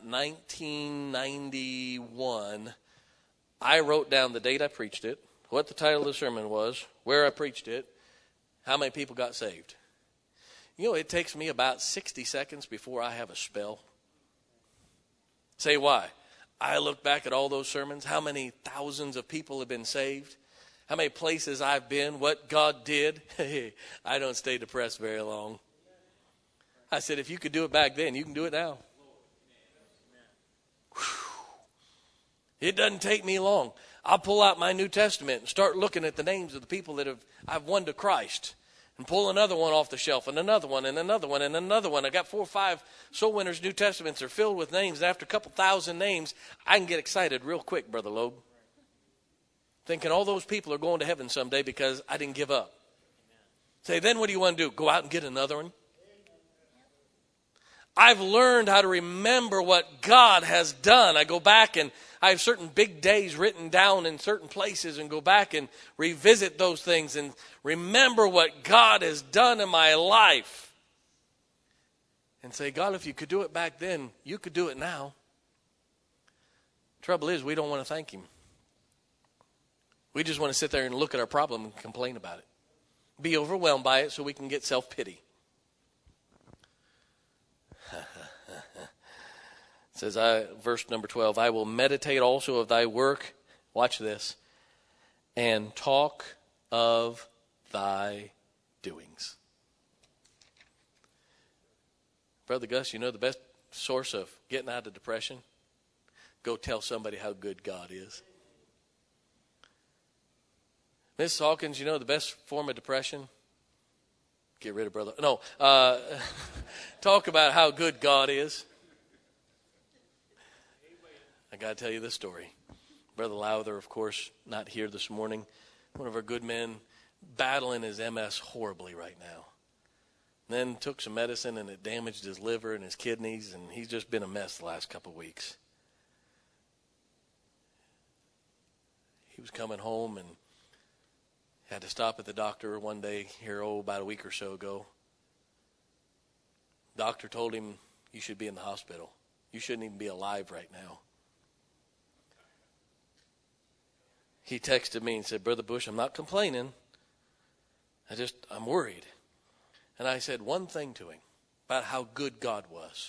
Speaker 1: 1991, I wrote down the date I preached it, what the title of the sermon was, where I preached it, how many people got saved. You know, it takes me about 60 seconds before I have a spell. Say why? I look back at all those sermons, how many thousands of people have been saved, how many places I've been, what God did. I don't stay depressed very long. I said, if you could do it back then, you can do it now. It doesn't take me long. I'll pull out my New Testament and start looking at the names of the people that I've won to Christ. And pull another one off the shelf, and another one, and another one, and another one. I got 4 or 5 Soul Winners New Testaments are filled with names. And after a couple thousand names, I can get excited real quick, Brother Loeb. Thinking all those people are going to heaven someday because I didn't give up. Say, then what do you want to do? Go out and get another one? I've learned how to remember what God has done. I go back and I have certain big days written down in certain places and go back and revisit those things and remember what God has done in my life. And say, God, if you could do it back then, you could do it now. Trouble is, we don't want to thank Him. We just want to sit there and look at our problem and complain about it. Be overwhelmed by it so we can get self-pity. It says, verse number 12, I will meditate also of thy work, watch this, and talk of thy doings. Brother Gus, you know the best source of getting out of depression? Go tell somebody how good God is. Mrs. Hawkins, you know the best form of depression? Get rid of brother. No. Talk about how good God is. I got to tell you this story. Brother Lowther, of course, not here this morning. One of our good men battling his MS horribly right now. Then took some medicine and it damaged his liver and his kidneys, and he's just been a mess the last couple of weeks. He was coming home and had to stop at the doctor one day here, about a week or so ago. Doctor told him, you should be in the hospital. You shouldn't even be alive right now. He texted me and said, Brother Bush, I'm not complaining. I'm worried. And I said one thing to him about how good God was.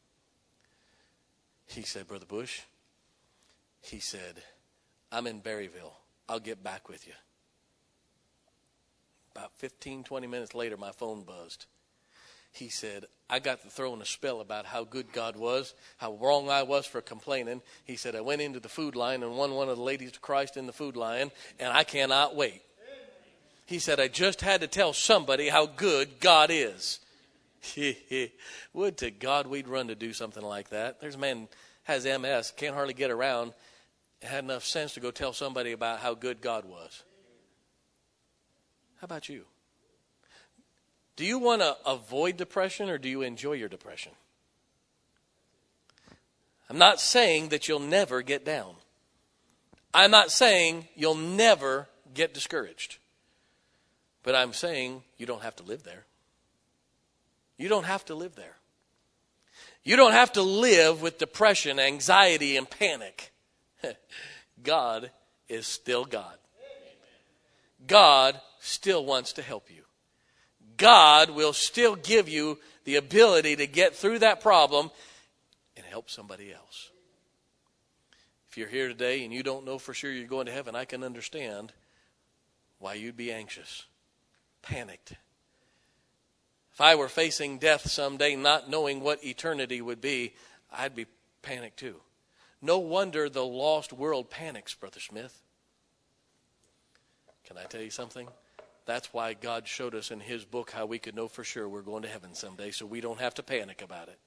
Speaker 1: He said, Brother Bush, he said, I'm in Berryville. I'll get back with you. About 15, 20 minutes later, my phone buzzed. He said, I got to throwing a spell about how good God was, how wrong I was for complaining. He said, I went into the food line and won one of the ladies to Christ in the food line, and I cannot wait. He said, I just had to tell somebody how good God is. Would to God we'd run to do something like that. There's a man has MS, can't hardly get around, had enough sense to go tell somebody about how good God was. How about you? Do you want to avoid depression, or do you enjoy your depression? I'm not saying that you'll never get down. I'm not saying you'll never get discouraged. But I'm saying you don't have to live there. You don't have to live there. You don't have to live with depression, anxiety, and panic. God is still God. God still wants to help you. God will still give you the ability to get through that problem and help somebody else. If you're here today and you don't know for sure you're going to heaven, I can understand why you'd be anxious, panicked. If I were facing death someday, not knowing what eternity would be, I'd be panicked too. No wonder the lost world panics, Brother Smith. Can I tell you something? That's why God showed us in his book how we could know for sure we're going to heaven someday, so we don't have to panic about it.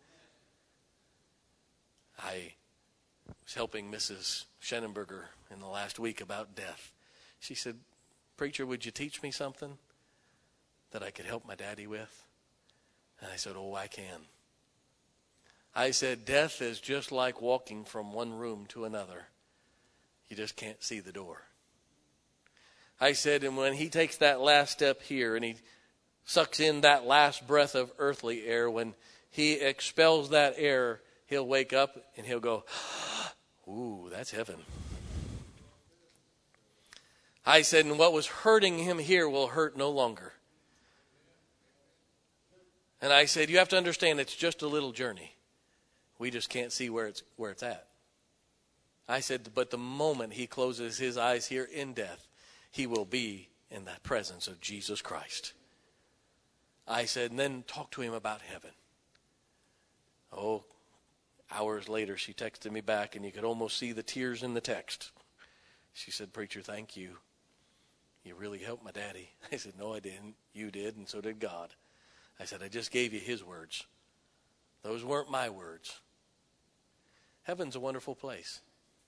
Speaker 1: I was helping Mrs. Schenenberger in the last week about death. She said, Preacher, would you teach me something that I could help my daddy with? And I said, oh, I can. I said, death is just like walking from one room to another. You just can't see the door. I said, and when he takes that last step here and he sucks in that last breath of earthly air, when he expels that air, he'll wake up and he'll go, ooh, that's heaven. I said, and what was hurting him here will hurt no longer. And I said, you have to understand it's just a little journey. We just can't see where it's at. I said, but the moment he closes his eyes here in death, he will be in the presence of Jesus Christ. I said, and then talk to him about heaven. Oh, hours later, she texted me back, and you could almost see the tears in the text. She said, Preacher, thank you. You really helped my daddy. I said, no, I didn't. You did, and so did God. I said, I just gave you his words. Those weren't my words. Heaven's a wonderful place.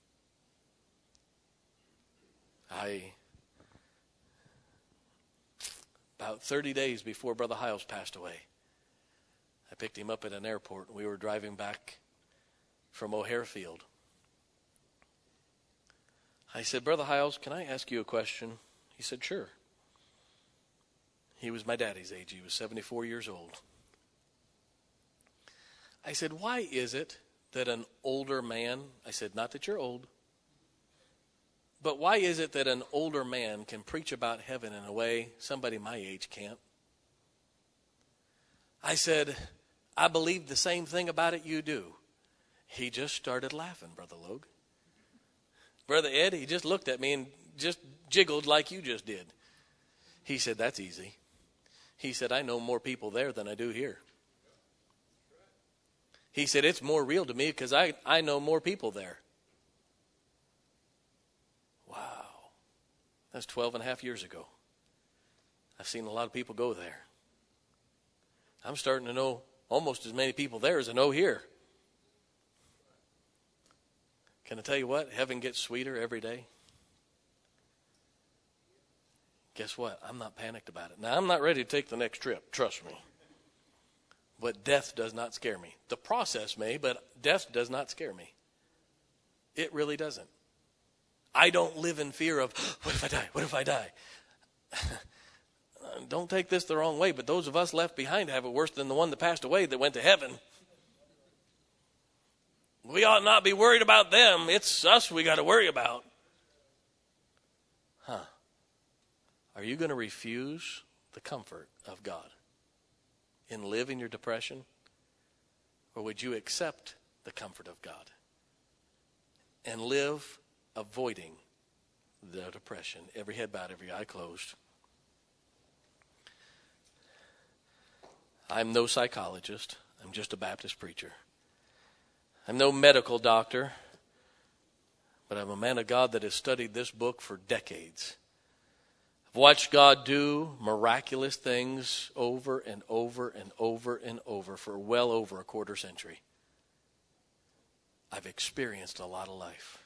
Speaker 1: About 30 days before Brother Hiles passed away, I picked him up at an airport, and we were driving back from O'Hare Field. I said, Brother Hiles, can I ask you a question? He said, sure. He was my daddy's age. He was 74 years old. I said, why is it that an older man, I said, not that you're old, but why is it that an older man can preach about heaven in a way somebody my age can't? I said, I believe the same thing about it you do. He just started laughing, Brother Logue. Brother Ed, he just looked at me and just jiggled like you just did. He said, that's easy. He said, I know more people there than I do here. He said, it's more real to me because I know more people there. Wow. That's 12 and a half years ago. I've seen a lot of people go there. I'm starting to know almost as many people there as I know here. Can I tell you what? Heaven gets sweeter every day. guess what? I'm not panicked about it. Now, I'm not ready to take the next trip, trust me. But death does not scare me. The process may, but death does not scare me. It really doesn't. I don't live in fear of, what if I die? What if I die? Don't take this the wrong way, but those of us left behind have it worse than the one that passed away that went to heaven. We ought not be worried about them. It's us we got to worry about. Are you going to refuse the comfort of God and live in your depression? Or would you accept the comfort of God and live avoiding the depression? Every head bowed, every eye closed. I'm no psychologist. I'm just a Baptist preacher. I'm no medical doctor, but I'm a man of God that has studied this book for decades. I've watched God do miraculous things over and over and over and over for well over a quarter century. I've experienced a lot of life.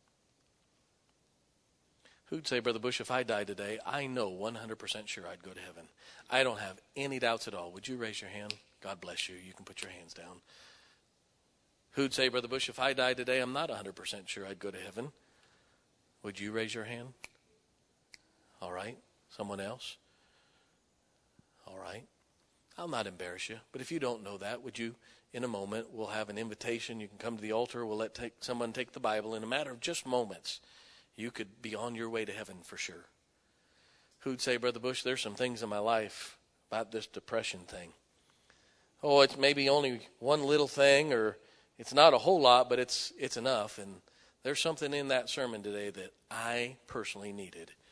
Speaker 1: Who'd say, Brother Bush, if I died today, I know 100% sure I'd go to heaven. I don't have any doubts at all. Would you raise your hand? God bless you. You can put your hands down. Who'd say, Brother Bush, if I died today, I'm not 100% sure I'd go to heaven. Would you raise your hand? All right. Someone else? All right. I'll not embarrass you. But if you don't know that, would you, in a moment, we'll have an invitation. You can come to the altar. We'll let someone take the Bible. In a matter of just moments, you could be on your way to heaven for sure. Who'd say, Brother Bush, there's some things in my life about this depression thing. Oh, it's maybe only one little thing, or it's not a whole lot, but it's enough. And there's something in that sermon today that I personally needed.